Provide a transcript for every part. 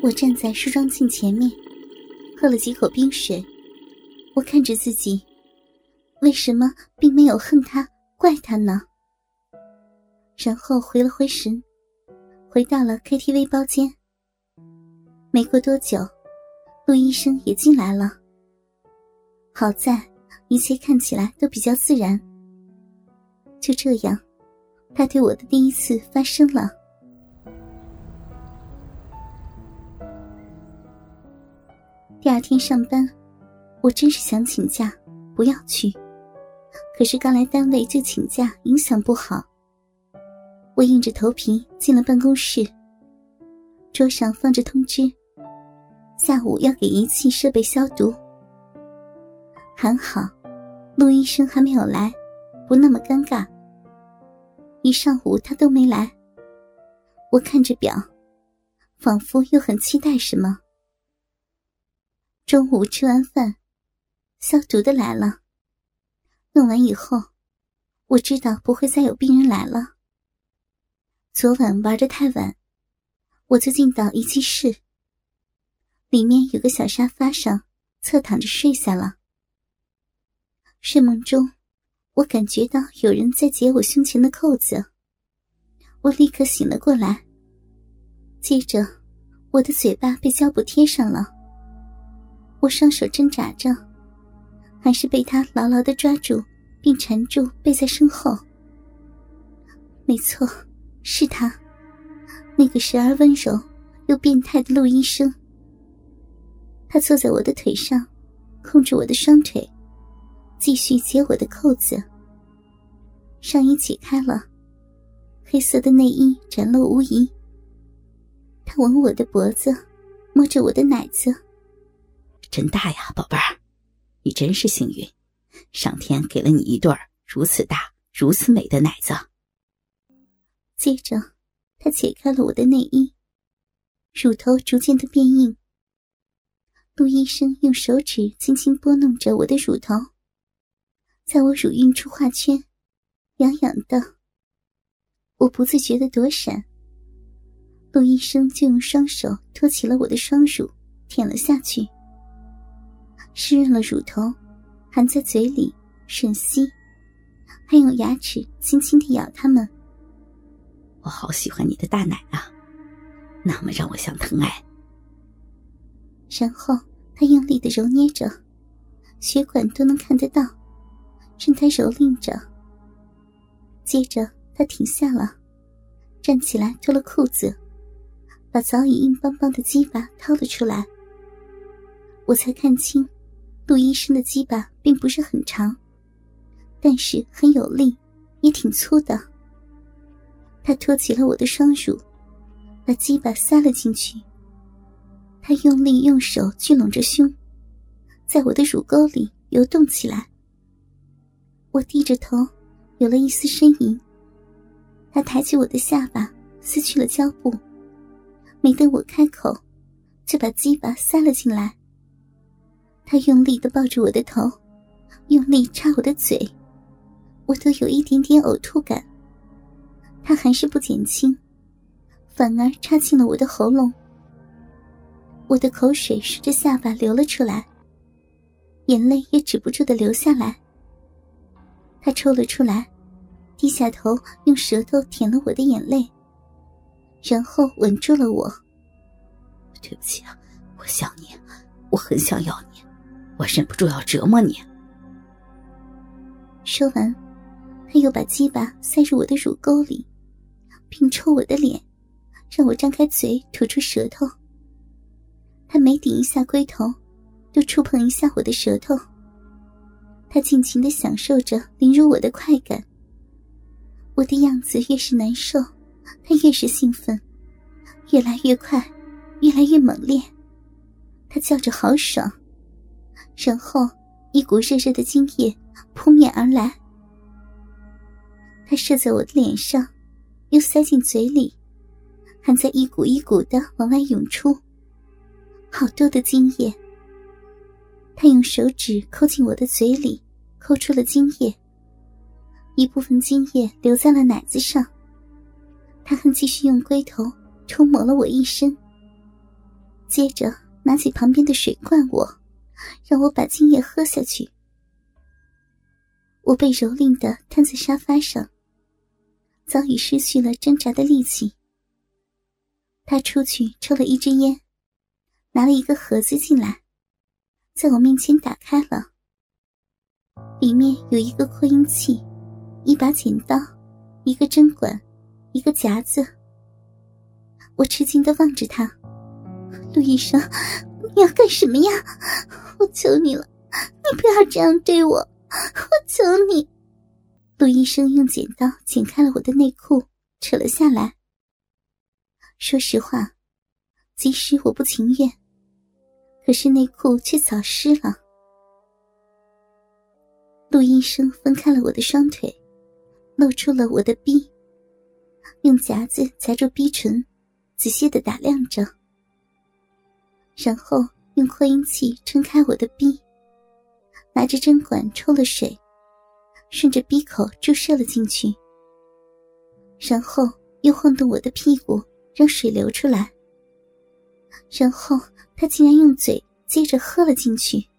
我站在梳妆镜前面，喝了几口冰水。我看着自己，为什么并没有恨他、怪他呢？然后回了回神，回到了 KTV 包间。没过多久，陆医生也进来了。好在一切看起来都比较自然。就这样，他对我的第一次发生了。第二天上班，我真是想请假，不要去。可是刚来单位就请假，影响不好。我硬着头皮进了办公室，桌上放着通知，下午要给仪器设备消毒。还好，陆医生还没有来，不那么尴尬。一上午他都没来，我看着表，仿佛又很期待什么。中午吃完饭，消毒的来了。弄完以后，我知道不会再有病人来了。昨晚玩得太晚，我就进到仪器室，里面有个小沙发上侧躺着睡下了。睡梦中，我感觉到有人在解我胸前的扣子，我立刻醒了过来。接着，我的嘴巴被胶布贴上了，我双手挣扎着，还是被他牢牢地抓住并缠住背在身后。没错，是他，那个时而温柔又变态的陆医生。他坐在我的腿上，控制我的双腿，继续解我的扣子。上衣解开了，黑色的内衣展露无遗。他吻我的脖子，摸着我的奶子。 真大呀，宝贝儿，你真是幸运，上天给了你一对如此大、如此美的奶子。 接着，他解开了我的内衣，乳头逐渐的变硬。陆医生用手指轻轻拨弄着我的乳头，在我乳晕处画圈，痒痒的。我不自觉地躲闪，陆医生就用双手托起了我的双乳，舔了下去。湿润了乳头，含在嘴里吮吸，还用牙齿轻轻地咬它们。 我好喜欢你的大奶啊，那么让我想疼爱。 然后他用力地揉捏着，血管都能看得到，任他蹂躏着。接着他停下了，站起来脱了裤子，把早已硬邦邦的鸡巴掏了出来。我才看清陆医生的鸡巴并不是很长，但是很有力，也挺粗的。他托起了我的双乳，把鸡巴塞了进去。他用力用手聚拢着胸，在我的乳沟里游动起来。我低着头，有了一丝呻吟。他抬起我的下巴，撕去了胶布，没等我开口，就把鸡巴塞了进来。他用力地抱住我的头，用力插我的嘴，我都有一点点呕吐感。他还是不减轻，反而插进了我的喉咙。我的口水顺着下巴流了出来，眼泪也止不住地流下来。他抽了出来，低下头用舌头舔了我的眼泪，然后吻住了我。 对不起啊，我想你，我很想要你，我忍不住要折磨你。 说完，他又把鸡巴塞入我的乳沟里，并抽我的脸，让我张开嘴吐出舌头。他每顶一下龟头，都触碰一下我的舌头。他尽情地享受着凌辱我的快感。我的样子越是难受，他越是兴奋，越来越快，越来越猛烈。他叫着好爽，然后一股热热的精液扑面而来。他射在我的脸上，又塞进嘴里，还在一股一股地往外涌出，好多的精液。他用手指抠进我的嘴里，抠出了精液，一部分精液留在了奶子上。他还继续用龟头冲磨了我一身。 接着拿起旁边的水灌我，让我把精液喝下去。我被蹂躏地瘫在沙发上，早已失去了挣扎的力气。他出去抽了一支烟，拿了一个盒子进来，在我面前打开了。里面有一个扩音器，一把剪刀，一个针管，一个夹子。我吃惊地望着他，陆医生，你要干什么呀？我求你了，你不要这样对我，我求你。陆医生用剪刀剪开了我的内裤，扯了下来。说实话，即使我不情愿，可是内裤却早湿了。陆医生分开了我的双腿，露出了我的逼，用夹子夹住逼唇，仔细地打量着，然后用扩音器撑开我的逼，拿着针管抽了水，顺着逼口注射了进去，然后又晃动我的屁股，让水流出来，然后他竟然用嘴接着喝了进去。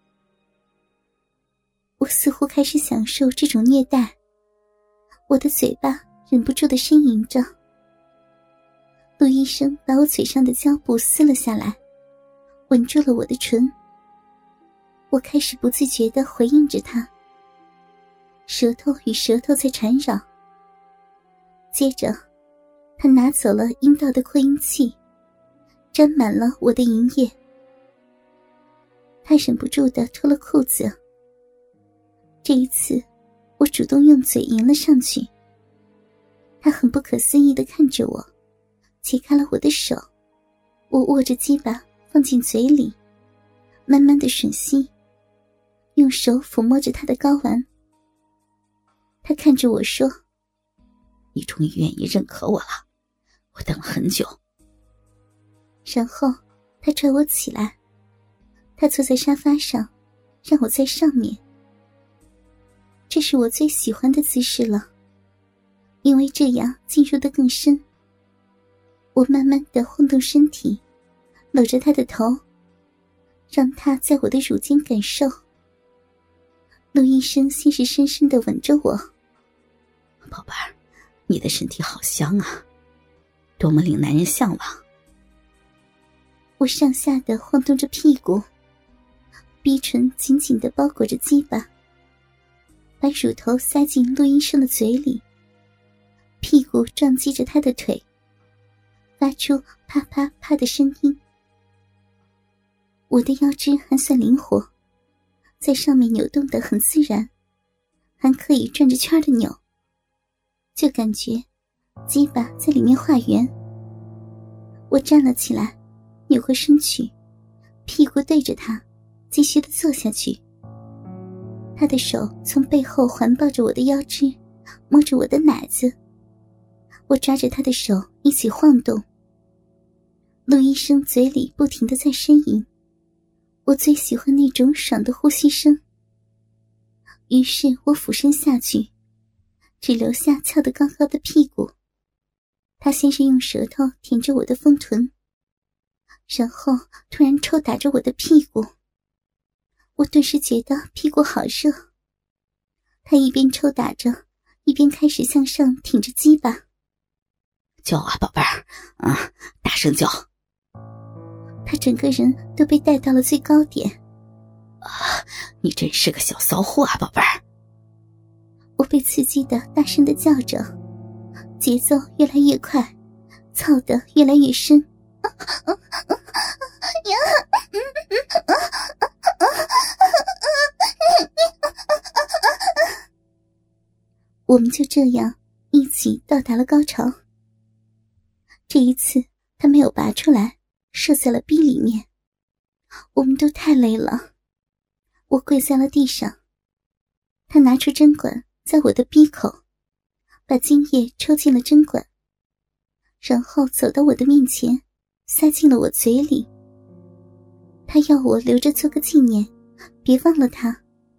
我似乎开始享受这种虐待，我的嘴巴忍不住地呻吟着。陆医生把我嘴上的胶布撕了下来，吻住了我的唇。我开始不自觉地回应着他，舌头与舌头在缠绕。接着他拿走了阴道的扩音器，沾满了我的淫液。他忍不住地脱了裤子。这一次我主动用嘴迎了上去。他很不可思议地看着我，解开了我的手。我握着鸡巴放进嘴里，慢慢地吮吸，用手抚摸着他的睾丸。他看着我说， 你终于愿意认可我了，我等了很久。 然后他拽我起来，他坐在沙发上，让我在上面。这是我最喜欢的姿势了，因为这样进入得更深。我慢慢地晃动身体，搂着他的头，让他在我的乳尖感受。陆医生先是深深地吻着我。 宝贝儿，你的身体好香啊，多么令男人向往。 我上下地晃动着屁股，逼唇紧紧地包裹着鸡巴，把乳头塞进陆医生的嘴里，屁股撞击着他的腿，发出啪啪啪的声音。我的腰肢还算灵活，在上面扭动得很自然，还可以转着圈的扭，就感觉鸡巴在里面画圆。我站了起来，扭回身去，屁股对着他，继续地坐下去。他的手从背后环抱着我的腰肢，摸着我的奶子。我抓着他的手一起晃动。陆医生嘴里不停地在呻吟，我最喜欢那种爽的呼吸声。于是我俯身下去，只留下翘得高高的屁股。他先是用舌头舔着我的丰臀，然后突然抽打着我的屁股。我顿时觉得屁股好热。他一边抽打着，一边开始向上挺着鸡巴。 叫啊，宝贝儿，啊，大声叫！ 他整个人都被带到了最高点。 啊，你真是个小骚货啊，宝贝儿！ 我被刺激的大声的叫着，节奏越来越快，操得越来越深。我们就这样一起到达了高潮。这一次他没有拔出来，射在了逼里面。我们都太累了，我跪在了地上。他拿出针管，在我的逼口把精液抽进了针管，然后走到我的面前，塞进了我嘴里。他要我留着做个纪念，别忘了他。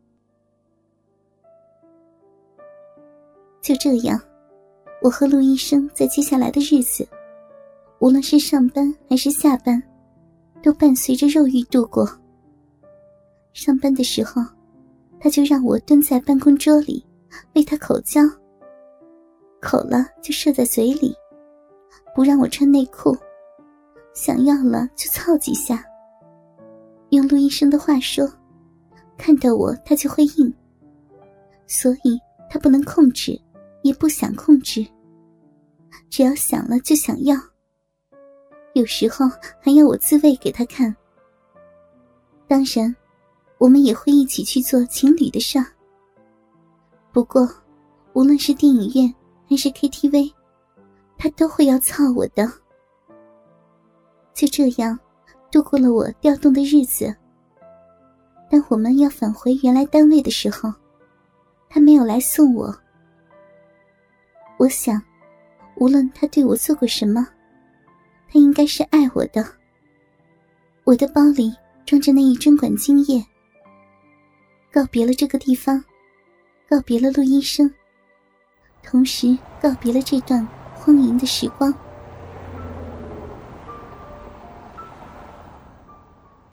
就这样，我和陆医生在接下来的日子，无论是上班还是下班， 都伴随着肉欲度过。上班的时候，他就让我蹲在办公桌里为他口交，口了就射在嘴里，不让我穿内裤，想要了就操几下。用陆医生的话说，看到我他就会硬，所以他不能控制，也不想控制，只要想了就想要，有时候还要我自慰给他看。当然我们也会一起去做情侣的事儿。不过无论是电影院还是 KTV， 他都会要操我的。就这样度过了我调动的日子。当我们要返回原来单位的时候，他没有来送我。我想无论他对我做过什么，他应该是爱我的。我的包里装着那一针管精液，告别了这个地方，告别了陆医生，同时告别了这段荒淫的时光。